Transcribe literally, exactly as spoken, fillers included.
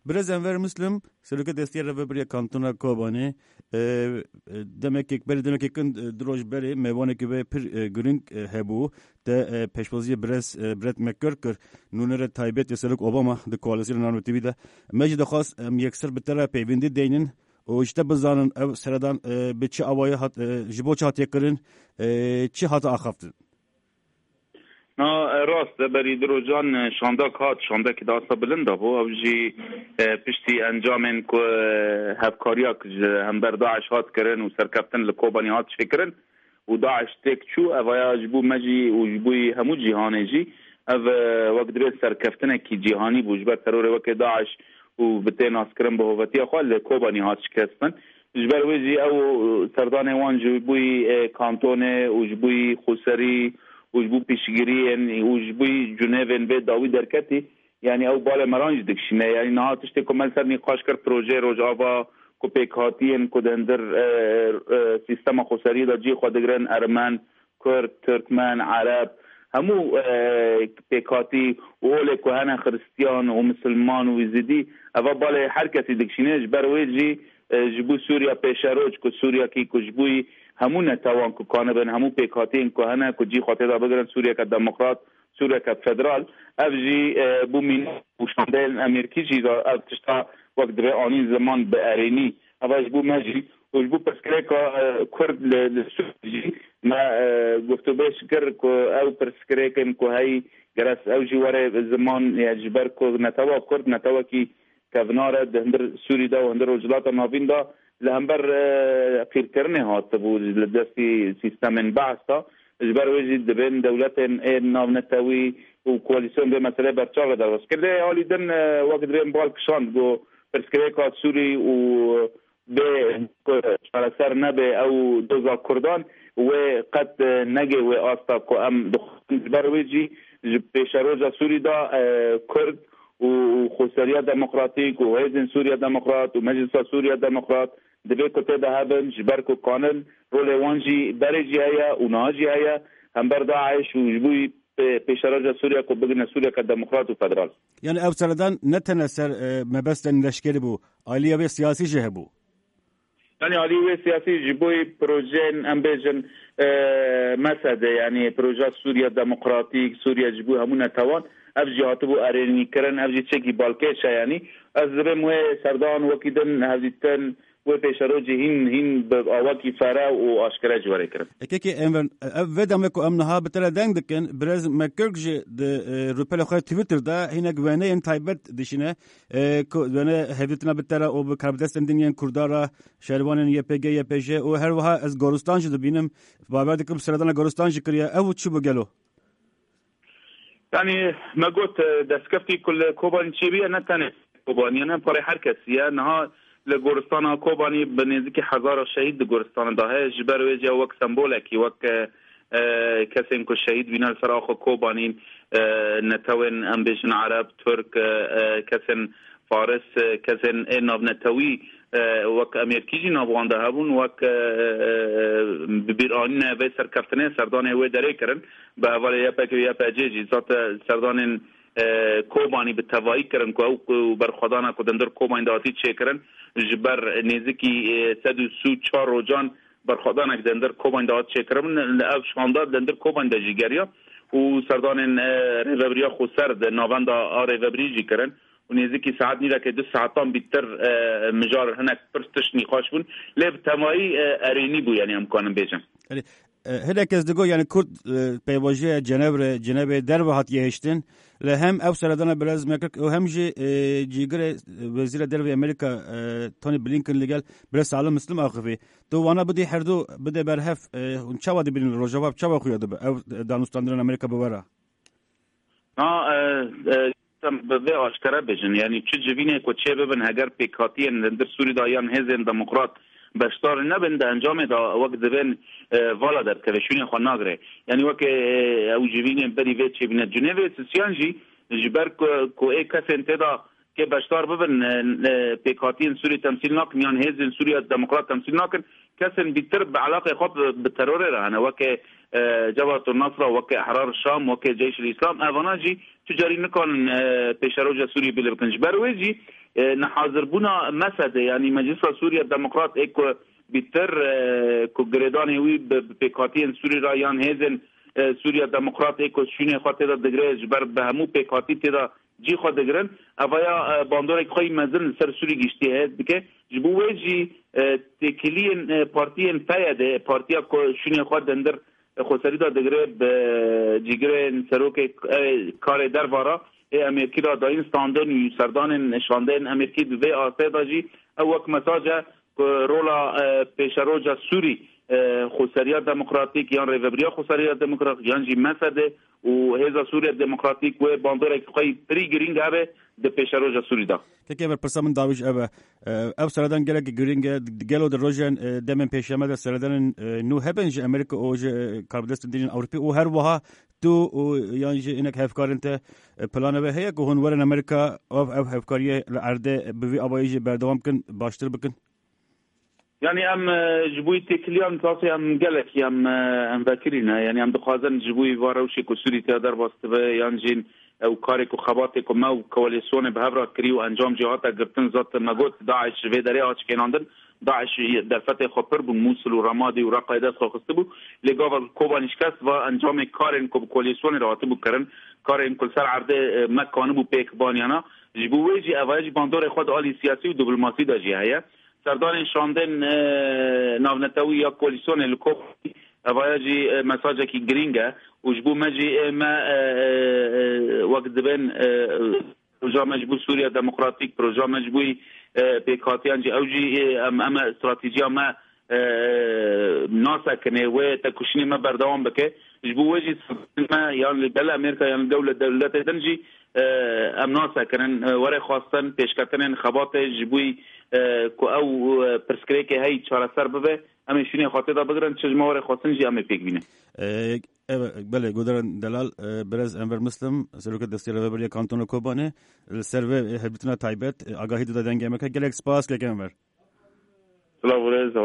برز انور مسلم سلوک دستی رو ببری کانتونا کوبانی دمک یک بری دمک کن دروج بری میوانه که به پر گرینگ هبو ده پیشوازی برز برد مکرکر نونر تایبت سلوک اوباما ده کوالاسیون نانو تیوی ده مجد خاص یکسر بتره پیوندی دینن و işte bizanın ev sıradan bir çi avaya hat jibo çat yekrin çi hata axaftı. Na rast beri drojan şanda kat şanda ki dasta bilinde bu avji pişti encamen ku hevkariya hem ber Daesh hat kirin u serkeftin li Kobani hat şekirin u Daesh tek çu evaya jibo meji u jibo hemu cihane jî ev wek dire serkeftinekî cihani bû ji ber terorê wekê Daesh û bi tê naskirin bi hovetiya xwe li Kobanî hat şikestin. Ji ber wê jî ew serdanê wan ji bûyî kantonê û ji bûyî Xuserî û ji bû pêşgiriyên û ji bûyî cunevên vê dawî derketî yani ew balê meran jî dikişîne yani niha tiştê ku me ser nîqaş kir projeyê Rojava ku pêkhatiyên ku di hindir sîstema Xuserî de cî xwe digirin Ermen, Kurd, Türkmen, Arab hemû pêkhatî û olê ku hene Xristiyan û Misilman û Wîzidî eva balê her kesî dikişîne ji ber wê jî ji bo Sûriya pêşeroj ku Sûriyakî ku ji bûyî hemû netewan ku kanibin hemû pêkhatiyên ku hene ku cî xwe têda bigirin Sûriyeke demokrat Sûriyeke federal ev jî bû mîna û şandeyên Amerîkî jî ev tişta wek divê anî ziman bi erênî eva ji bo me jî û ji bo pirsgirêka Kurd li Sûriyê jî me guftûbêj kir ku ew pirsgirêkên ku heyî geres ew jî were ziman ji ber ku netewa Kurd netewekî kevnar di hindir Sûrî de û hindir rojhilata navîn de li hember qîrkirinê hatibû li destî sîstemên Beas da ji ber wê jî dibên dewletên ên navnetewî û koalîsyon bê meselê berçavê derwezkirdê alî din wek divên bal kişand got pirsgirêka Sûrî û bê çareser nebe ew doza Kurdan wê qet negê wê asta ku em dixwazin ji ber wê jî ji pêşeroja Sûrî de Kurd û Xuseriya Demokratîk û Hêzên Sûriya Demokrat û Meclisa Sûriya Demokrat divê ku tê de hebin ji ber ku kanin rolê wan jî berê jî heye û niha jî heye hem ber Daesh û ji bûyî pêşeroja Sûriya ku bigine Sûriyeke Demokrat û federal. Yani ev serdan ne tene ser mebestên leşkerî bû alîya wê siyasî jî hebû. Yani alî wê siyasî ji bûyî projeyên em bêjin mesede yani proja Sûriya Demokratîk Sûriya ji bû hemû netewan ev jî hatibû erênîkirin ev jî çekî balkêş e yanî ez dibim wê serdan wekî din hevdîtin wê pêşerojî hîn hîn bi awakî fere û aşkere ji werê kirin. Ekekî em ev vê demê ku em niha bi te deng dikin Brez Mekirk jî di rûpela xwe Twitter'da hinek wêneyên taybet dişîne ku wêne hevdîtina bi te re û bi karbidestên diniyên Kurdara şervanên Y P G Y P J û her wiha ez Goristan jî dibînim bawer dikim seredana Goristan jî kiriye ew çi bû gelo? Yani me got destkeftî ku li Kobanî çêbiye ne tenê Kobaniyan hem parê her kesî ye niha li Goristana Kobanî bi nêzîkî hezara şehîd di Goristanê de heye ji ber wê jî wek sembolekî wek kesên ku şehîd bîne li ser axa Kobanî netewên em bêjin Arab, Türk, kesên Faris, kesên ê navnetewî wek Amerîkî jî navwan de hebûn wek bi bîranînê vê serkeftinê serdanê wê derê kirin bi hevalê Y P G Y P C jî zat serdanên Kobanî bi tevayî kirin ku ew berxwedana ku dindir Kobanî de hatî çêkirin ji ber nêzîkî sed û sû çar rojan berxwedanek dindir Kobanî de hat çêkirin ev şanda dindir Kobanî de jî geriya û serdanên rêveberiya Xuser di navenda a rêveberî jî kirin û nêzîkî saet nîvekê du saetan bîttir mijar hinek pir tişt nîqaş bûn lê bi tevayî erênî bû yani em kanin bêjin. Hinek ez digo yani Kurd peyvajiya Cenevre Cenevê derve hatiye hêştin li hem ew seredana Brez Mekirk û hem jî cîgirê Wezîra Derve Amerîka Tony Blinken li gel Brez Salim Muslim axivî tu wana bidî herdû bide berhev hûn çawa dibînin Rojava çawa xuya dibe ew danûstandiran Amerîka bi were bi vê aşkere bêjin yani çi civînê ku çê bibin heger pêkhatiyên lindir Sûrî da yan hêzên demokrat beşdar nebin de encamê da wek dibin vala derkevişûnê xwe nagire yani wek ew civînên berî vê çêbîne Cenevê sisiyan jî ji ber ku ê kesên têda kê beşdar bibin pêkhatiyên Sûrî temsîl nakin yan hêzên Sûriya Demokrat temsîl nakin kesên bîtir bi elaqê xwe bi terorê re hene wekê Cevatun Nasra wekê Ehrar Şam wekê Ceyşil İslam evana jî ticarî nikanin pêşeroja Sûrî bilê bikin ji ber wê jî نحاضر بونا مسد يعني مجلس سوريا الديمقراط اكو بيتر كو جريداني وي بيكاتين سوري رايان هيزن سوريا الديمقراط اكو شنو خاطر دغريج بر بهمو بيكاتي تدا جي خو دغرن افايا باندور خوي مازن سر سوري گشتي بك جبو وجي تكلين بارتيين فايده بارتيا كو شنو خو دندر خسريدا دغري جيگرن سروك کار دربارا امریکی را داین ستاندن سردان نشاندن امریکی به آسیدا جی او وقت مساجه رولا پیشروجا سوری خسریا دموکراتیک یا ریوبریا خسریا دموکراتیک یا جی مسده و هزا سوریا دموکراتیک و باندور اکی پری گرینگ هبه ده پیشروجا سوری دا تکی بر پرسامن داویش اوه او سردان گلک گرینگ گلو در روژن دمن پیشمه در سردان نو هبنج امریکا او کاربدست دین اوروپی او هر وها تو یعنی اینک هفکارنت پلانه به هیا که هون ورن امریکا او هفکاریه لعرده بوی آبایجی بردوام کن باشتر بکن يعني ام جبوي تكليام تاسي ام قالك يا ام ام ذاكرينا يعني ام دخازن جبوي واروشي كسوري تقدر باستبه يانجين او كاريكو خباتيكو ما كواليسيون بهبرا كريو انجام جهاتا قرتن ذات نغوت داعش في دريا اش كيناندن داعش در فتح خبر بو موصل و رمادي و رقايدات خوخستبو لغاور كوبانشكاست و انجام كارين كو كواليسيون راتبو كرن كارين كل سر عرضه مكانه بو بيك بانيانا جبوي جي اواج باندور خود آلی سیاسی و دیپلماسی دا جي هيا سردان شاندن ناونتاوی یا کولیسیون الکوفی اوایجی مساجه کی گرینگه وجبو مجی ما وقت دبن پروژه مجبو سوریا دموکراتیک پروژه مجبوی پیکاتیان جی اوجی اما استراتیجیا ما ناسا کنه و تکشنی ما بردوام بکه جبو وجی ما یعنی بلا امریکا یعنی دولت دولت دنجی ام ناسا کنن وره خواستن پیشکتن خبات جبوی کو او پرسکریک هی چهار سر ببه اما شونی خاطر دا بگرن چجما وره خواستن جی اما پیک بینه بله گودرن دلال برز انور مسلم سروک دستی ریوبریا کانتون کوبانه سرو هبتنا تایبت آگاهی دادن گمکه گلک سپاس گلک انور سلام برز